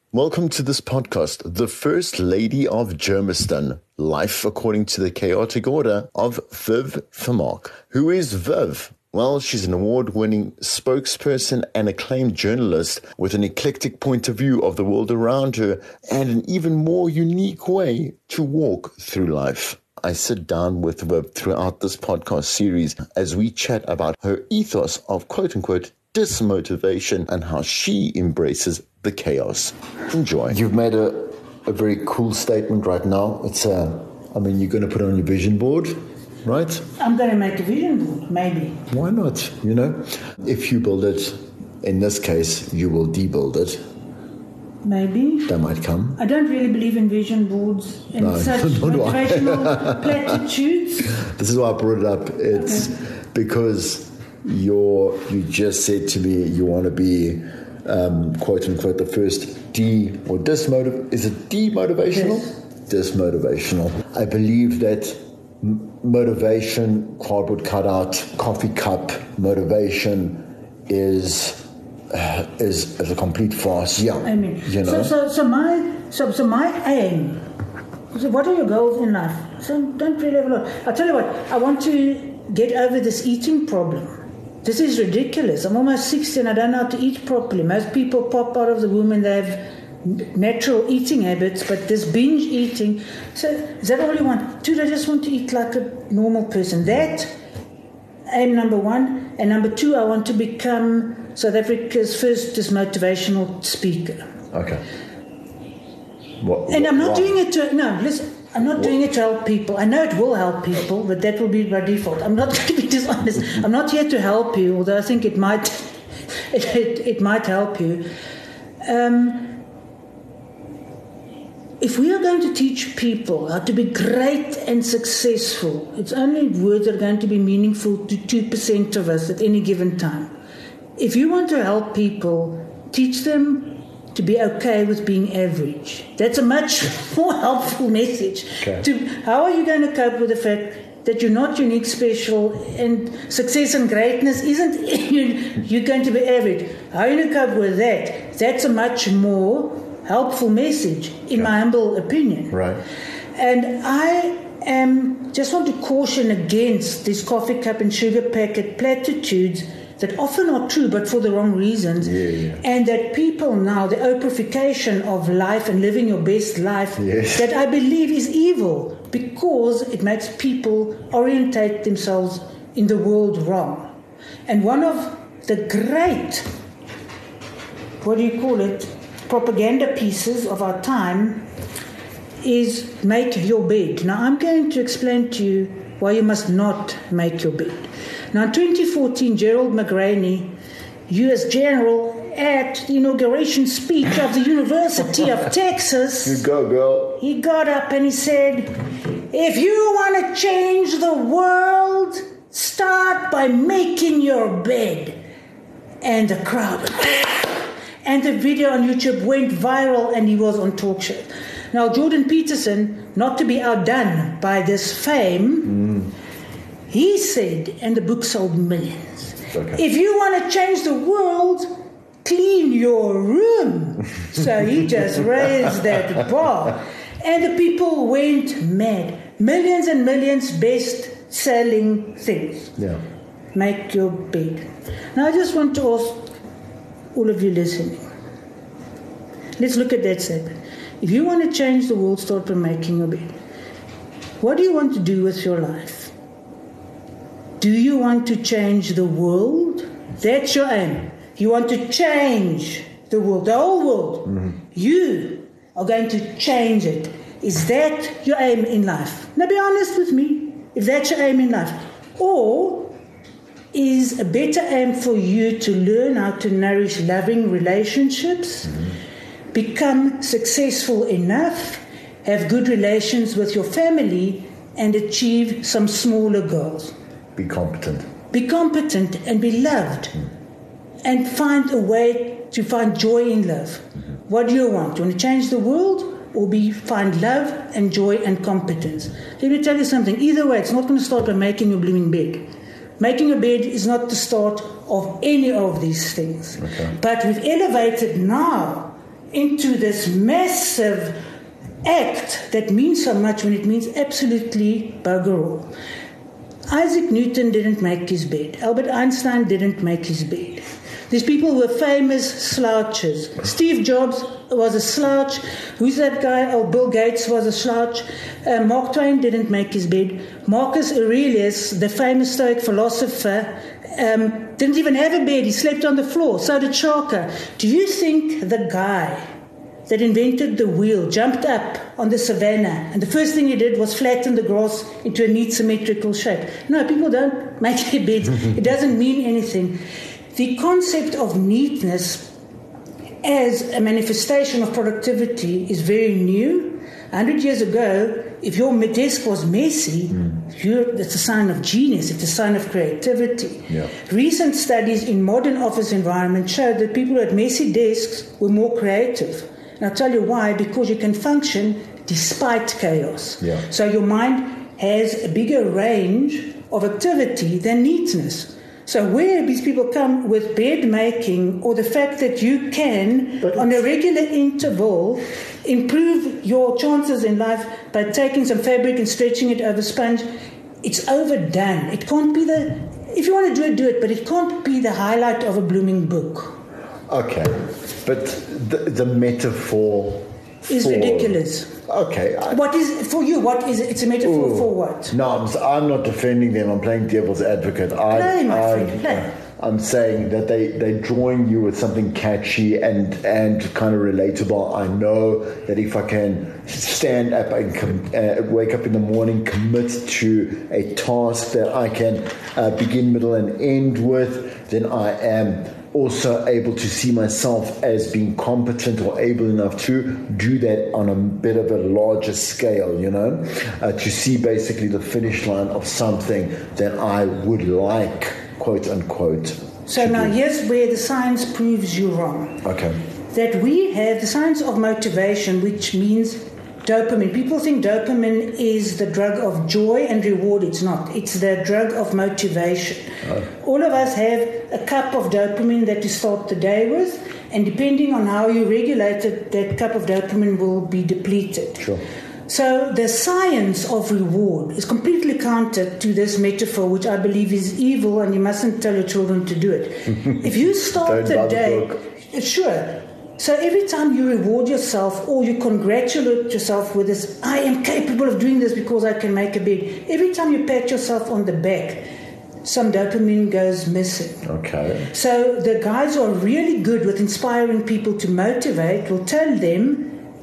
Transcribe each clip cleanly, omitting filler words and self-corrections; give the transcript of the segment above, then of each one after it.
Welcome to this podcast, The First Lady of Germiston, Life According to the Chaotic Order of Viv Vermaak. Who is Viv? Well, she's an award-winning spokesperson and acclaimed journalist with an eclectic point of view of the world around her and an even more unique way to walk through life. I sit down with Viv throughout this podcast series as we chat about her ethos of quote-unquote dismotivation and how she embraces the chaos. Enjoy. You've made a very cool statement right now. It's you're going to put it on your vision board, right? I'm going to make a vision board, maybe. Why not? If you build it, in this case, you will debuild it. Maybe. That might come. I don't really believe in vision boards and such motivational platitudes. This is why I brought it up. It's because you just said to me you want to be quote unquote the first is it demotivational? Yes. Dismotivational. I believe that motivation, cardboard cutout, coffee cup motivation is a complete farce. Yeah. I mean, so my aim. So what are your goals in life? So don't really have a lot. I'll tell you what. I want to get over this eating problem. This is ridiculous. I'm almost 60 and I don't know how to eat properly. Most people pop out of the womb and they have natural eating habits, but this binge eating. So is that all you want? Dude, I just want to eat like a normal person. That aim number one. And number two, I want to become South Africa's first motivational speaker. Okay. I'm not doing it to... No, listen. I'm not doing it to help people. I know it will help people, but that will be by default. I'm not going to be dishonest. I'm not here to help you, although I think it might help you. If we are going to teach people how to be great and successful, it's only words that are going to be meaningful to 2% of us at any given time. If you want to help people, teach them to be okay with being average. That's a much more helpful message. Okay. How are you going to cope with the fact that you're not unique, special, and success and greatness isn't you're going to be average? How are you going to cope with that? That's a much more helpful message, in my humble opinion. Right. And I just want to caution against these coffee cup and sugar packet platitudes that often are true, but for the wrong reasons. Yeah. And that people now, the oprification of life and living your best life, that I believe is evil because it makes people orientate themselves in the world wrong. And one of the great, propaganda pieces of our time is make your bed. Now, I'm going to explain to you why you must not make your bed. Now, in 2014, Gerald McRaney, U.S. General at the inauguration speech of the University of Texas... You go, girl. He got up and he said, if you want to change the world, start by making your bed. And the crowd... And the video on YouTube went viral and he was on talk show. Now, Jordan Peterson, not to be outdone by this fame... He said, and the book sold millions, if you want to change the world, clean your room. So he just raised that bar. And the people went mad. Millions and millions best-selling things. Yeah. Make your bed. Now I just want to ask all of you listening. Let's look at that statement. If you want to change the world, start by making your bed. What do you want to do with your life? Do you want to change the world? That's your aim. You want to change the world, the whole world. Mm-hmm. You are going to change it. Is that your aim in life? Now be honest with me, if that's your aim in life. Or is a better aim for you to learn how to nourish loving relationships, become successful enough, have good relations with your family, and achieve some smaller goals? Be competent. Be competent and be loved. And find a way to find joy in love. What do you want? Do you want to change the world or find love and joy and competence? Let me tell you something. Either way, it's not going to start by making your blooming bed. Making a bed is not the start of any of these things. Okay. But we've elevated now into this massive act that means so much when it means absolutely bugger all. Isaac Newton didn't make his bed. Albert Einstein didn't make his bed. These people were famous slouches. Steve Jobs was a slouch. Who's that guy? Oh, Bill Gates was a slouch. Mark Twain didn't make his bed. Marcus Aurelius, the famous Stoic philosopher, didn't even have a bed. He slept on the floor. So did Shaka. Do you think the guy that invented the wheel jumped up on the savannah and the first thing he did was flatten the grass into a neat symmetrical shape? No, people don't make their beds. It doesn't mean anything. The concept of neatness as a manifestation of productivity is very new. 100 years ago, if your desk was messy, that's a sign of genius, it's a sign of creativity. Yeah. Recent studies in modern office environments showed that people who had messy desks were more creative. And I'll tell you why, because you can function despite chaos. Yeah. So your mind has a bigger range of activity than neatness. So where these people come with bed making or the fact that you can, on a regular interval, improve your chances in life by taking some fabric and stretching it over sponge, it's overdone. It can't be if you want to do it, but it can't be the highlight of a blooming book. Okay, but the metaphor is ridiculous. Okay. What is for you? What is it? It's a metaphor for what? No, I'm not defending them. I'm playing devil's advocate. Play, my friend, play. I'm saying that they're drawing you with something catchy and kind of relatable. I know that if I can stand up and wake up in the morning, commit to a task that I can begin, middle, and end with, then I am also able to see myself as being competent or able enough to do that on a bit of a larger scale, to see basically the finish line of something that I would like, quote unquote. So now here's where the science proves you wrong. Okay. That we have the science of motivation, which means dopamine. People think dopamine is the drug of joy and reward. It's not. It's the drug of motivation. All of us have a cup of dopamine that you start the day with, and depending on how you regulate it, that cup of dopamine will be depleted. Sure. So the science of reward is completely counter to this metaphor, which I believe is evil, and you mustn't tell your children to do it. If you start the day, sure. So every time you reward yourself or you congratulate yourself with this, I am capable of doing this because I can make a bed. Every time you pat yourself on the back, some dopamine goes missing. Okay. So the guys who are really good with inspiring people to motivate will tell them,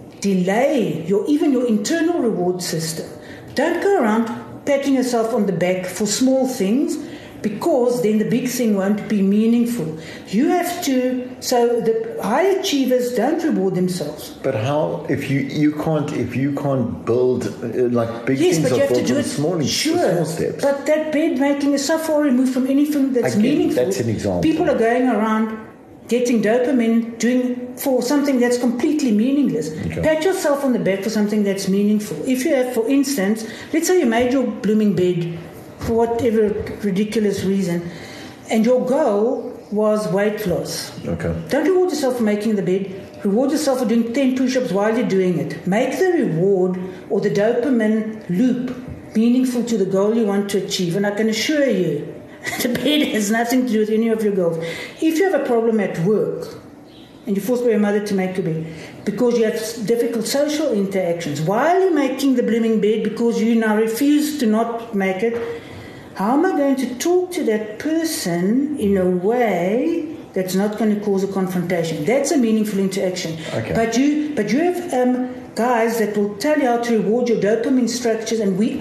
delay even your internal reward system. Don't go around patting yourself on the back for small things, because then the big thing won't be meaningful. You have to, so the high achievers don't reward themselves. But how, if you can't build like big things, yes, but you have to do it small steps. But that bed making is so far removed from anything that's meaningful. That's an example. People are going around getting dopamine doing for something that's completely meaningless. Okay. Pat yourself on the back for something that's meaningful. If you have, for instance, let's say you made your blooming bed for whatever ridiculous reason, and your goal was weight loss. Okay. Don't reward yourself for making the bed. Reward yourself for doing 10 push-ups while you're doing it. Make the reward or the dopamine loop meaningful to the goal you want to achieve. And I can assure you, the bed has nothing to do with any of your goals. If you have a problem at work and you're forced by your mother to make your bed because you have difficult social interactions, while you're making the blooming bed because you now refuse to not make it, how am I going to talk to that person in a way that's not going to cause a confrontation? That's a meaningful interaction. Okay. But you have guys that will tell you how to reward your dopamine structures, and we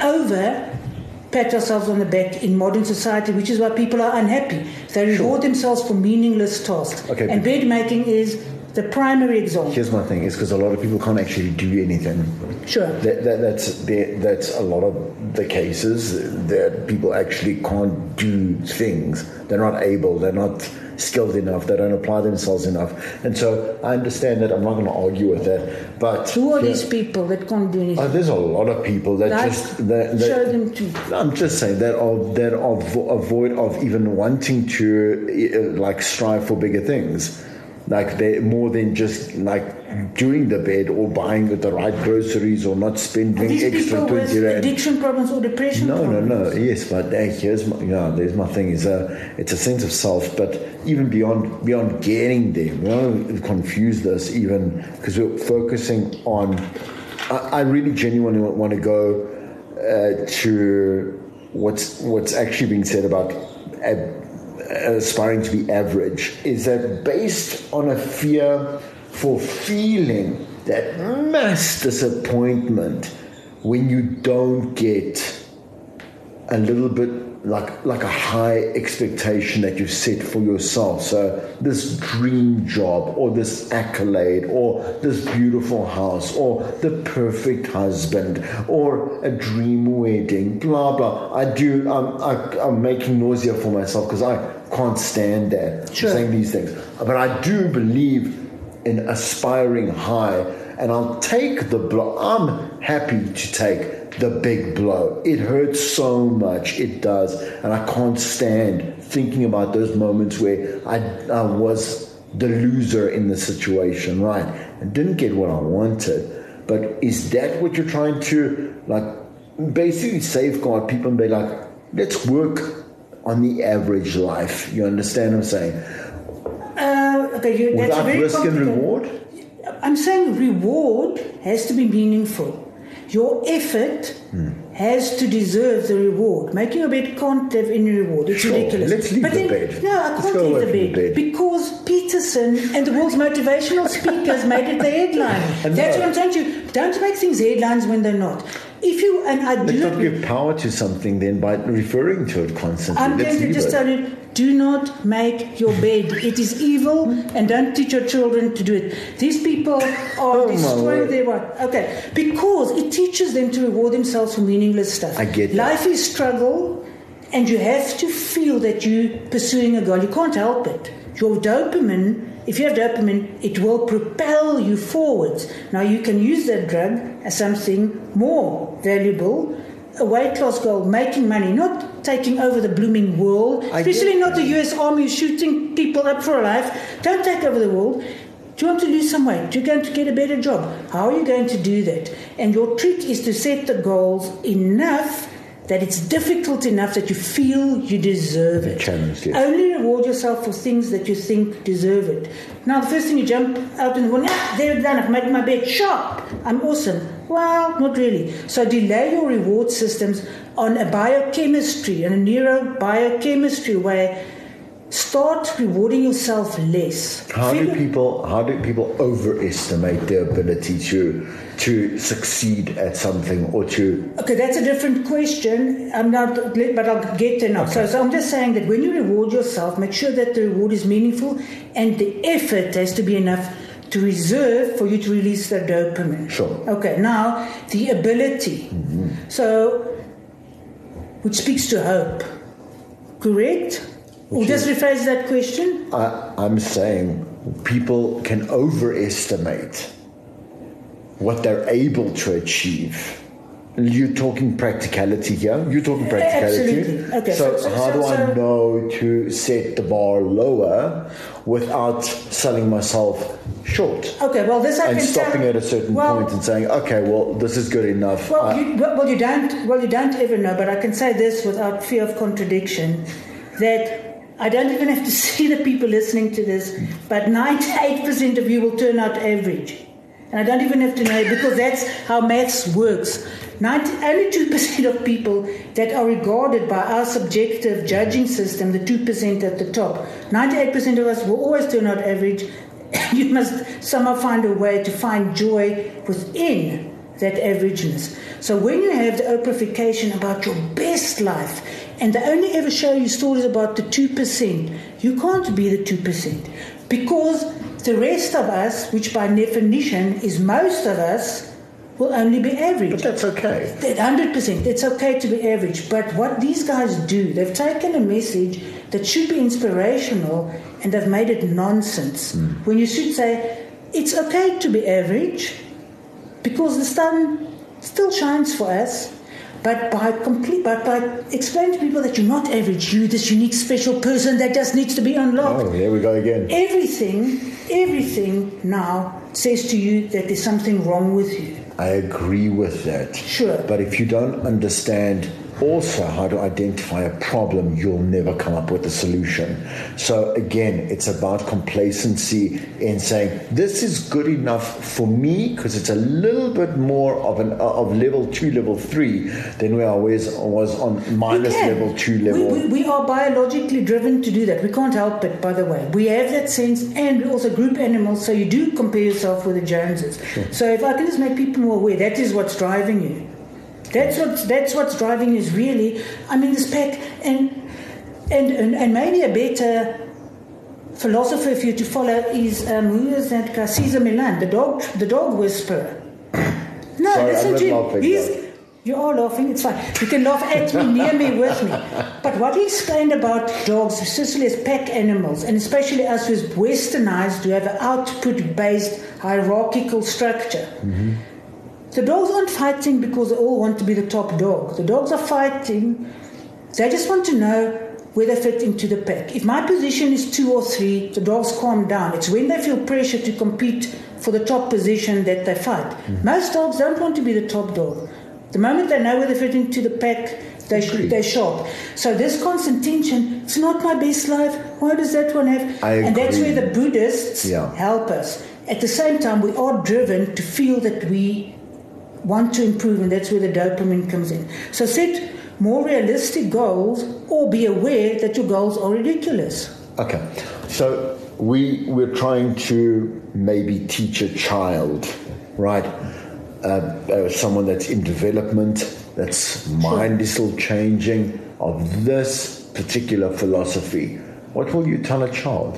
pat ourselves on the back in modern society, which is why people are unhappy. They reward themselves for meaningless tasks. Okay. And bed making is the primary example. Here's my thing: is because a lot of people can't actually do anything. Sure. That's a lot of the cases that people actually can't do things. They're not able. They're not skilled enough. They don't apply themselves enough. And so I understand that. I'm not going to argue with that. But who are these people that can't do anything? There's a lot of people that show them to. I'm just saying that are void of even wanting to strive for bigger things. Like they're more than just like doing the bed or buying the right groceries or not spending these extra people 20 with rand. addiction problems or depression problems. No. Yes, but here's my, there's my thing. It's a sense of self, but even beyond getting there, we don't confuse this even because we're focusing on. I really genuinely want to go to what's actually being said about aspiring to be average. Is that based on a fear for feeling that mass disappointment when you don't get a little bit like a high expectation that you've set for yourself. So this dream job or this accolade or this beautiful house or the perfect husband or a dream wedding, blah, blah. I'm making nausea for myself because I can't stand that. Sure. Saying these things. But I do believe in aspiring high, and I'll take the blow. I'm happy to take the big blow. It hurts so much, it does, and I can't stand thinking about those moments where I was the loser in the situation, right? And didn't get what I wanted. But is that what you're trying to basically safeguard people and be like, let's work on the average life? You understand what I'm saying? Okay, that's without very risk and reward? I'm saying reward has to be meaningful. Your effort has to deserve the reward. Making a bed can't have any reward. It's ridiculous. Let's leave the bed. No, I can't leave the bed. Because Peterson and the world's motivational speakers made it the headline. That's what I'm saying to you. Don't make things headlines when they're not. Let's not give power to something then by referring to it constantly. I'm going to just tell you, do not make your bed. It is evil, and don't teach your children to do it. These people are destroying their work. Okay, because it teaches them to reward themselves for meaningless stuff. I get that. Life is struggle, and you have to feel that you're pursuing a goal. You can't help it. Your dopamine, if you have dopamine, it will propel you forwards. Now, you can use that drug as something more valuable, a weight loss goal, making money, not taking over the blooming world, especially not the US Army shooting people up for life. Don't take over the world. Do you want to lose some weight? You're going to get a better job. How are you going to do that? And your trick is to set the goals enough that it's difficult enough that you feel you deserve it. Challenge, yes. Only reward yourself for things that you think deserve it. Now, the first thing you jump out in the morning, there it's done, I've made my bed, sharp, I'm awesome. Well, not really. So delay your reward systems on a biochemistry and a neurobiochemistry way. Start rewarding yourself less. How do people overestimate their ability to succeed at something or to? Okay, that's a different question. I'm not, but I'll get there now. Okay. So I'm just saying that when you reward yourself, make sure that the reward is meaningful and the effort has to be enough to reserve for you to release the dopamine. Sure. Okay, now the ability. Mm-hmm. So, which speaks to hope. Correct? Or just rephrase that question? I'm saying people can overestimate what they're able to achieve. You're talking practicality here. You're talking practicality. Absolutely. Okay. So how do I know to set the bar lower without selling myself short? Okay. Well, this I and can stopping at a certain point and saying, okay, well, this is good enough. You don't ever know. But I can say this without fear of contradiction, that I don't even have to see the people listening to this, but 98% of you will turn out average. And I don't even have to know it because that's how maths works. Only 2% of people that are regarded by our subjective judging system, the 2% at the top, 98% of us will always turn out average. You must somehow find a way to find joy within that averageness. So when you have the Oprahification about your best life, and they only ever show you stories about the 2%, you can't be the 2%. Because the rest of us, which by definition is most of us, will only be average. But that's okay. 100%. It's okay to be average. But what these guys do, they've taken a message that should be inspirational and they've made it nonsense. When you should say, it's okay to be average because the sun still shines for us. But by explaining to people that you're not average, you're this unique, special person that just needs to be unlocked. Oh, here we go again. Everything now says to you that there's something wrong with you. I agree with that. Sure. But if you don't understand also how to identify a problem, you'll never come up with a solution. So again, it's about complacency in saying this is good enough for me because it's a little bit more of level 2, level 3 than where I was on minus level 2 level. We are biologically driven to do that. We can't help it, by the way. We have that sense, and we're also group animals, so you do compare yourself with the Joneses. Sure. So if I can just make people more aware, that is what's driving you. That's what's driving is really, I mean, this pack, and maybe a better philosopher for you to follow is who is that guy? Cesar Millan, the dog whisperer. No, sorry, listen to him. You are laughing. It's fine. You can laugh at me, near me, with me. But what he explained about dogs, especially as pack animals, and especially us who's westernized, who have an output-based hierarchical structure. Mm-hmm. The dogs aren't fighting because they all want to be the top dog. The dogs are fighting. They just want to know where they fit into the pack. If my position is 2 or 3, the dogs calm down. It's when they feel pressure to compete for the top position that they fight. Mm-hmm. Most dogs don't want to be the top dog. The moment they know where they fit into the pack, they're sharp. So this constant tension, it's not my best life. Why does that one have? And that's where the Buddhists help us. At the same time, we are driven to feel that we want to improve, and that's where the dopamine comes in. So set more realistic goals, or be aware that your goals are ridiculous. Okay, so we're trying to maybe teach a child, right? Someone that's in development, that's mind is still changing, of this particular philosophy. What will you tell a child?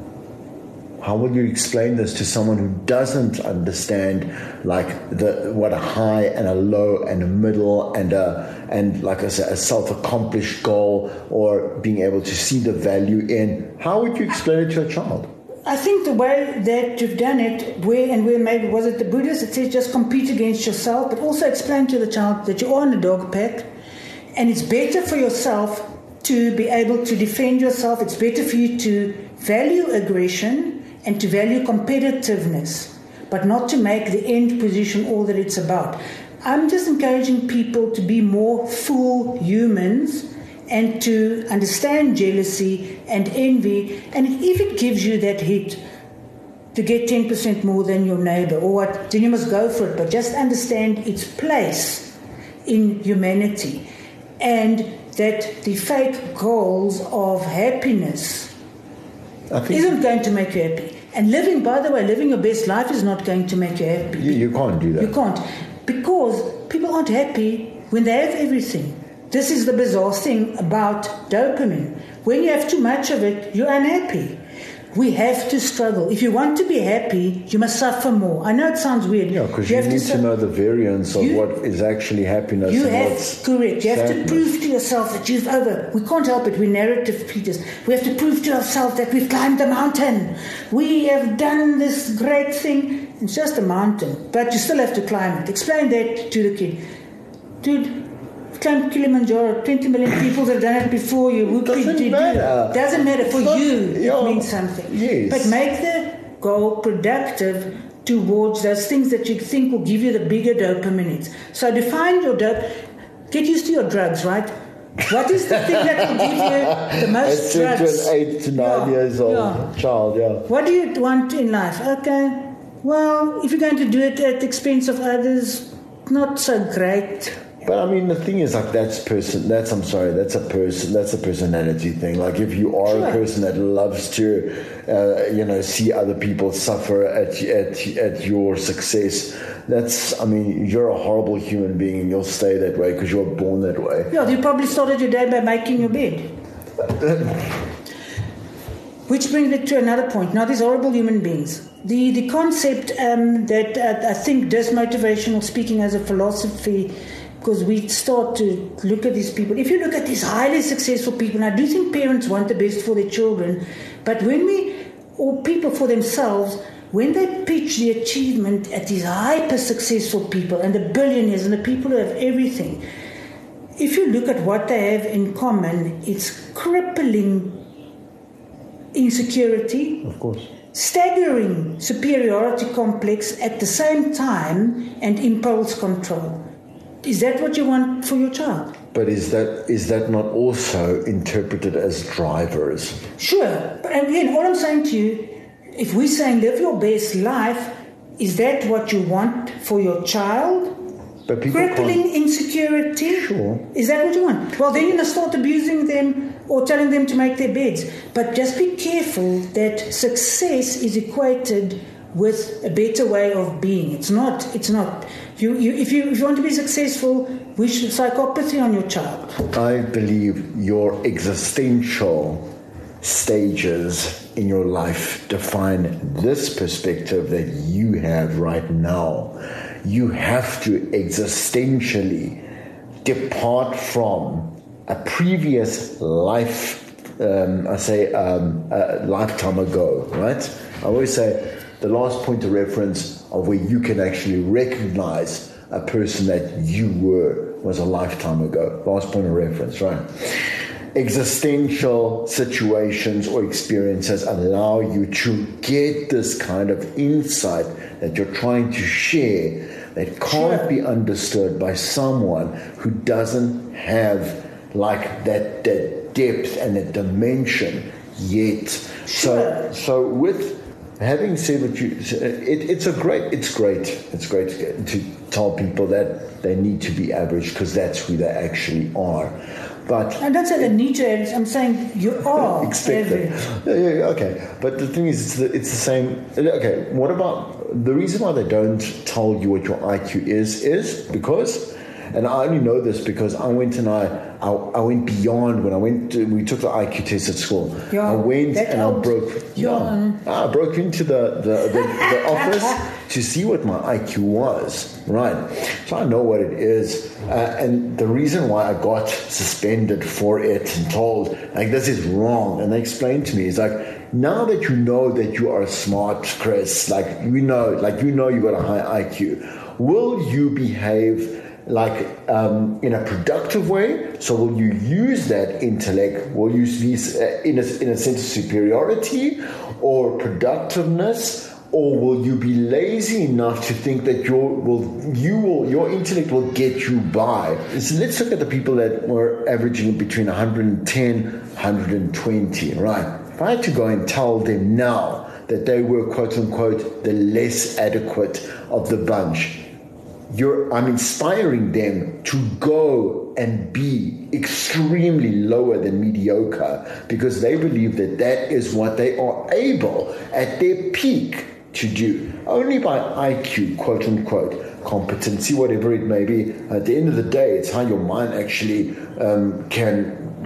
How will you explain this to someone who doesn't understand, like what a high and a low and a middle and like I said, a self-accomplished goal, or being able to see the value in? How would you explain it to a child? I think the way that you've done it, where maybe was it the Buddhists? It says just compete against yourself, but also explain to the child that you are in a dog pack, and it's better for yourself to be able to defend yourself. It's better for you to value aggression and to value competitiveness, but not to make the end position all that it's about. I'm just encouraging people to be more full humans and to understand jealousy and envy, and if it gives you that hit to get 10% more than your neighbor or what, then you must go for it, but just understand its place in humanity, and that the fake goals of happiness isn't going to make you happy. And living your best life is not going to make you happy. You can't do that. You can't. Because people aren't happy when they have everything. This is the bizarre thing about dopamine. When you have too much of it, you're unhappy. We have to struggle. If you want to be happy, you must suffer more. I know it sounds weird. Yeah, because you need to know the variance of what is actually happiness. Correct. You have to prove to yourself that you've we can't help it. We're narrative creatures. We have to prove to ourselves that we've climbed the mountain. We have done this great thing. It's just a mountain, but you still have to climb it. Explain that to the kid. Dude, climbed Kilimanjaro, 20 million people have done it before you. Doesn't matter. Doesn't matter. For you, it means something. Yes. But make the goal productive towards those things that you think will give you the bigger dopamine hits. So define your get used to your drugs, right? What is the thing that will give you the most drugs? To an 8 to 9 years old child, What do you want in life? Okay, well, if you're going to do it at the expense of others, not so great. But I mean, the thing is, like, that's a personality thing. Like, if you are a person that loves to, see other people suffer at your success, you're a horrible human being, and you'll stay that way because you were born that way. Yeah, you probably started your day by making your bed. Which brings it to another point. Now, these horrible human beings. The concept that I think does motivational speaking as a philosophy, because we start to look at these people. If you look at these highly successful people, and I do think parents want the best for their children, but or people for themselves, when they pitch the achievement at these hyper-successful people and the billionaires and the people who have everything, if you look at what they have in common, it's crippling insecurity, of course, staggering superiority complex at the same time, and impulse control. Is that what you want for your child? But is that not also interpreted as drivers? Sure. But again, all I'm saying to you, if we're saying live your best life, is that what you want for your child? But people crippling insecurity? Sure. Is that what you want? Well, then you're going to start abusing them or telling them to make their beds. But just be careful that success is equated with a better way of being. It's not. If you want to be successful, wish psychopathy on your child. I believe your existential stages in your life define this perspective that you have right now. You have to existentially depart from a previous life, a lifetime ago, right? I always say the last point of reference of where you can actually recognize a person that you were was a lifetime ago. Last point of reference, right? Existential situations or experiences allow you to get this kind of insight that you're trying to share that can't be understood by someone who doesn't have like that depth and that dimension yet. So with having said what you, it's great to tell people that they need to be average because that's who they actually are. But I don't say they need to average. I'm saying you are expected. Okay, but the thing is, it's the same. Okay, what about the reason why they don't tell you what your IQ is because, and I only know this because I went beyond when we took the IQ test at school. Yeah, I went and I broke into the office to see what my IQ was, right? So I know what it is, and the reason why I got suspended for it and told like this is wrong, and they explained to me is like now that you know that you are smart, Chris, like you know you got a high IQ, will you behave like in a productive way? So will you use that intellect? Will you be in a sense of superiority or productiveness? Or will you be lazy enough to think that your intellect will get you by? So let's look at the people that were averaging between 110, 120, right? If I had to go and tell them now that they were quote unquote the less adequate of the bunch, I'm inspiring them to go and be extremely lower than mediocre because they believe that is what they are able at their peak to do. Only by IQ, quote unquote, competency, whatever it may be. At the end of the day, it's how your mind actually can,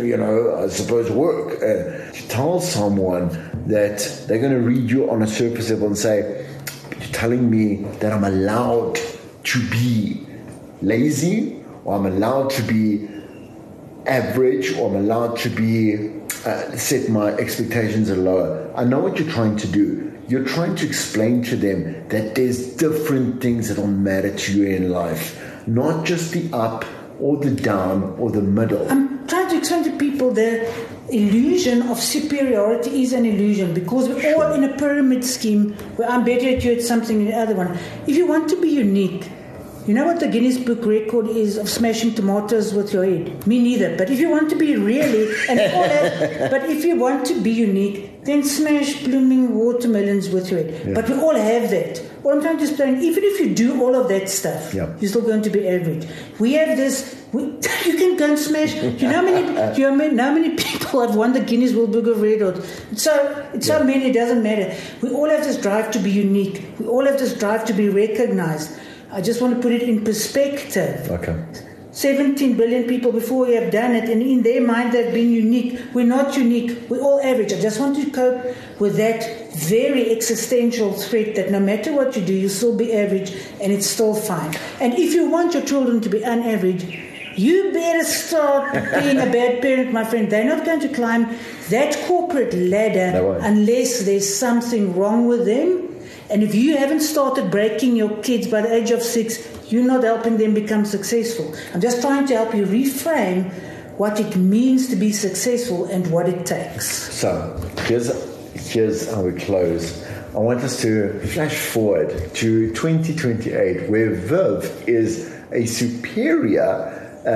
I suppose, work. To tell someone that they're going to read you on a surface level and say, you're telling me that I'm allowed to be lazy, or I'm allowed to be average, or I'm allowed to be set my expectations at lower. I know what you're trying to do. You're trying to explain to them that there's different things that will matter to you in life, not just the up or the down or the middle. I'm trying to explain to people the illusion of superiority is an illusion because we're all in a pyramid scheme where I'm better at you at something than the other one. If you want to be unique, you know what the Guinness Book record is of smashing tomatoes with your head? Me neither. But if you want to be really, but if you want to be unique, then smash blooming watermelons with your head. Yeah. But we all have that. What I'm trying to explain, even if you do all of that stuff, you're still going to be average. We have this. You can go and smash. Do you know how many people have won the Guinness World Book of Records? It's so many. It doesn't matter. We all have this drive to be unique. We all have this drive to be recognized. I just want to put it in perspective. Okay. 17 billion people before we have done it, and in their mind they've been unique. We're not unique. We're all average. I just want to cope with that very existential threat that no matter what you do, you'll still be average, and it's still fine. And if you want your children to be unaverage, you better start being a bad parent, my friend. They're not going to climb that corporate ladder unless there's something wrong with them. And if you haven't started breaking your kids by the age of 6, you're not helping them become successful. I'm just trying to help you reframe what it means to be successful and what it takes. So here's how we close. I want us to flash forward to 2028, where Viv is a superior,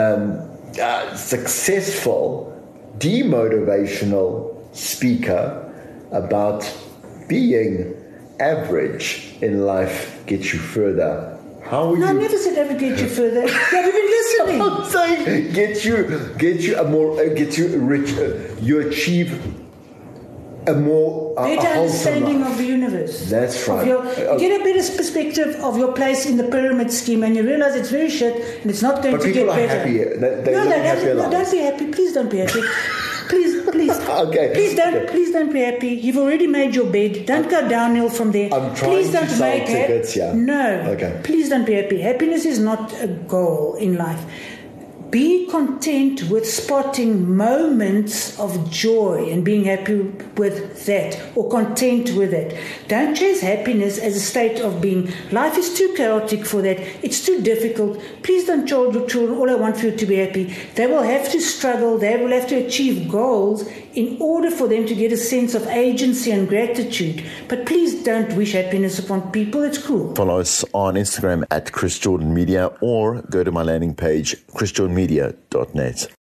successful, demotivational speaker about being average in life gets you further. How would No, I you? never said ever get you further. Have you been listening? I'm saying get you rich. You achieve a more Better a wholesome understanding life. of the universe. That's right. You get a better perspective of your place in the pyramid scheme, and you realize it's very shit, and it's not going But to get people are better. happy. They No, live happier don't lives. be happy. Please don't be happy. Please. Okay. Please don't be happy. You've already made your bed. Don't go downhill from there. I'm trying Please to don't sell make tickets, yeah. No. Okay. Please don't be happy. Happiness is not a goal in life. Be content with spotting moments of joy and being happy with that, or content with it. Don't chase happiness as a state of being. Life is too chaotic for that. It's too difficult. Please don't tell your children, all I want for you to be happy. They will have to struggle. They will have to achieve goals in order for them to get a sense of agency and gratitude. But please don't wish happiness upon people. It's cruel. Follow us on Instagram at Chris Jordan Media, or go to my landing page, chrisjordanmedia.net.